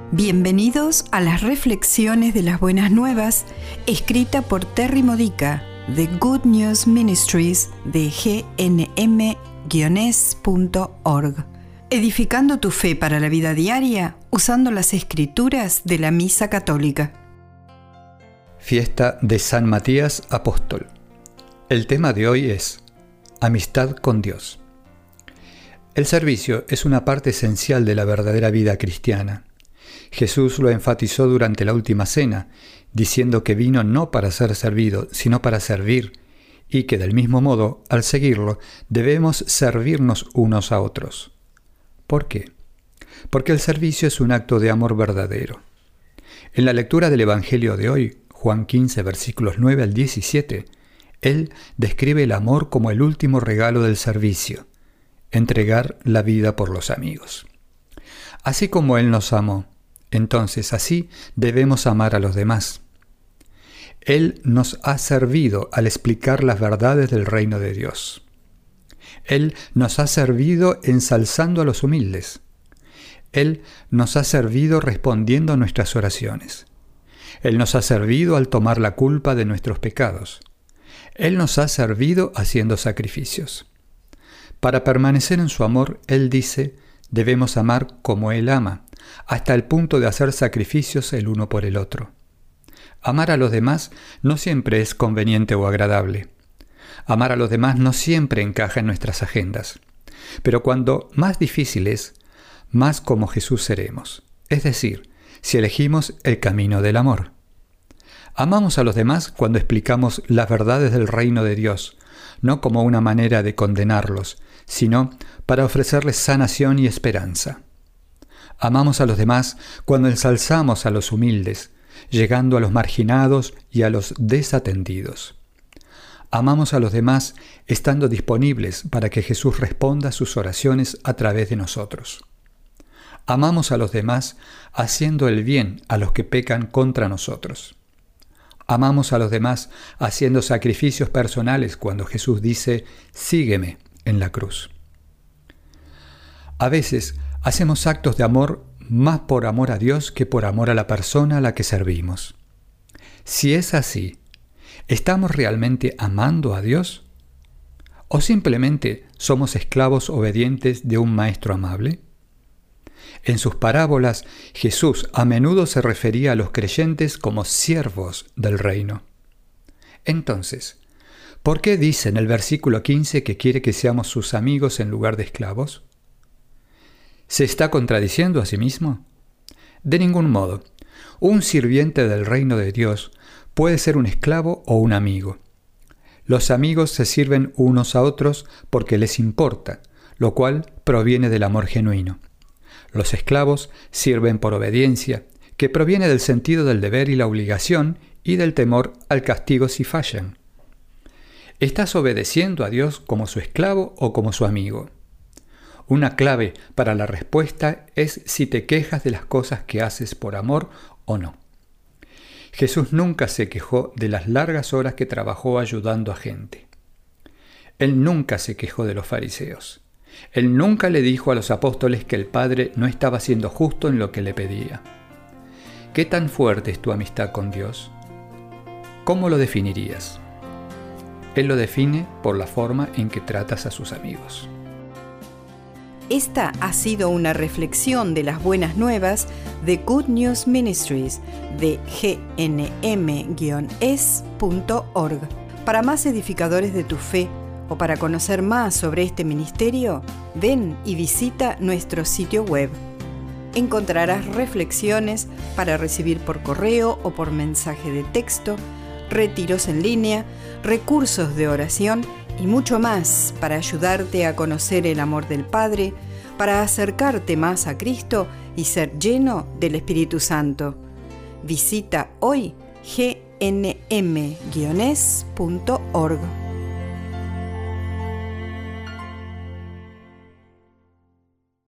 Bienvenidos a las reflexiones de las buenas nuevas, escrita por Terry Modica, de Good News Ministries de gnm-es.org. Edificando tu fe para la vida diaria, usando las escrituras de la Misa Católica. Fiesta de San Matías Apóstol. El tema de hoy es Amistad con Dios. El servicio es una parte esencial de la verdadera vida cristiana. Jesús lo enfatizó durante la última cena, diciendo que vino no para ser servido, sino para servir, y que del mismo modo, al seguirlo, debemos servirnos unos a otros. ¿Por qué? Porque el servicio es un acto de amor verdadero. En la lectura del Evangelio de hoy, Juan 15, versículos 9 al 17, Él describe el amor como el último regalo del servicio, entregar la vida por los amigos. Así como Él nos amó, entonces así debemos amar a los demás. Él nos ha servido al explicar las verdades del reino de Dios. Él nos ha servido ensalzando a los humildes. Él nos ha servido respondiendo a nuestras oraciones. Él nos ha servido al tomar la culpa de nuestros pecados. Él nos ha servido haciendo sacrificios. Para permanecer en su amor, Él dice, debemos amar como Él ama, hasta el punto de hacer sacrificios el uno por el otro. Amar a los demás no siempre es conveniente o agradable. Amar a los demás no siempre encaja en nuestras agendas. Pero cuando más difícil es, más como Jesús seremos. Es decir, si elegimos el camino del amor. Amamos a los demás cuando explicamos las verdades del reino de Dios, no como una manera de condenarlos, sino para ofrecerles sanación y esperanza. Amamos a los demás cuando ensalzamos a los humildes, llegando a los marginados y a los desatendidos. Amamos a los demás estando disponibles para que Jesús responda a sus oraciones a través de nosotros. Amamos a los demás haciendo el bien a los que pecan contra nosotros. Amamos a los demás haciendo sacrificios personales cuando Jesús dice, sígueme en la cruz. A veces hacemos actos de amor más por amor a Dios que por amor a la persona a la que servimos. Si es así, ¿estamos realmente amando a Dios? ¿O simplemente somos esclavos obedientes de un maestro amable? En sus parábolas, Jesús a menudo se refería a los creyentes como siervos del reino. Entonces, ¿por qué dice en el versículo 15 que quiere que seamos sus amigos en lugar de esclavos? ¿Se está contradiciendo a sí mismo? De ningún modo. Un sirviente del reino de Dios puede ser un esclavo o un amigo. Los amigos se sirven unos a otros porque les importa, lo cual proviene del amor genuino. Los esclavos sirven por obediencia, que proviene del sentido del deber y la obligación y del temor al castigo si fallan. ¿Estás obedeciendo a Dios como su esclavo o como su amigo? Una clave para la respuesta es si te quejas de las cosas que haces por amor o no. Jesús nunca se quejó de las largas horas que trabajó ayudando a gente. Él nunca se quejó de los fariseos. Él nunca le dijo a los apóstoles que el Padre no estaba siendo justo en lo que le pedía. ¿Qué tan fuerte es tu amistad con Dios? ¿Cómo lo definirías? Él lo define por la forma en que tratas a sus amigos. Esta ha sido una reflexión de las buenas nuevas de Good News Ministries de gnm-es.org. Para más edificadores de tu fe o para conocer más sobre este ministerio, ven y visita nuestro sitio web. Encontrarás reflexiones para recibir por correo o por mensaje de texto, retiros en línea, recursos de oración y mucho más para ayudarte a conocer el amor del Padre, para acercarte más a Cristo y ser lleno del Espíritu Santo. Visita hoy gnm-es.org.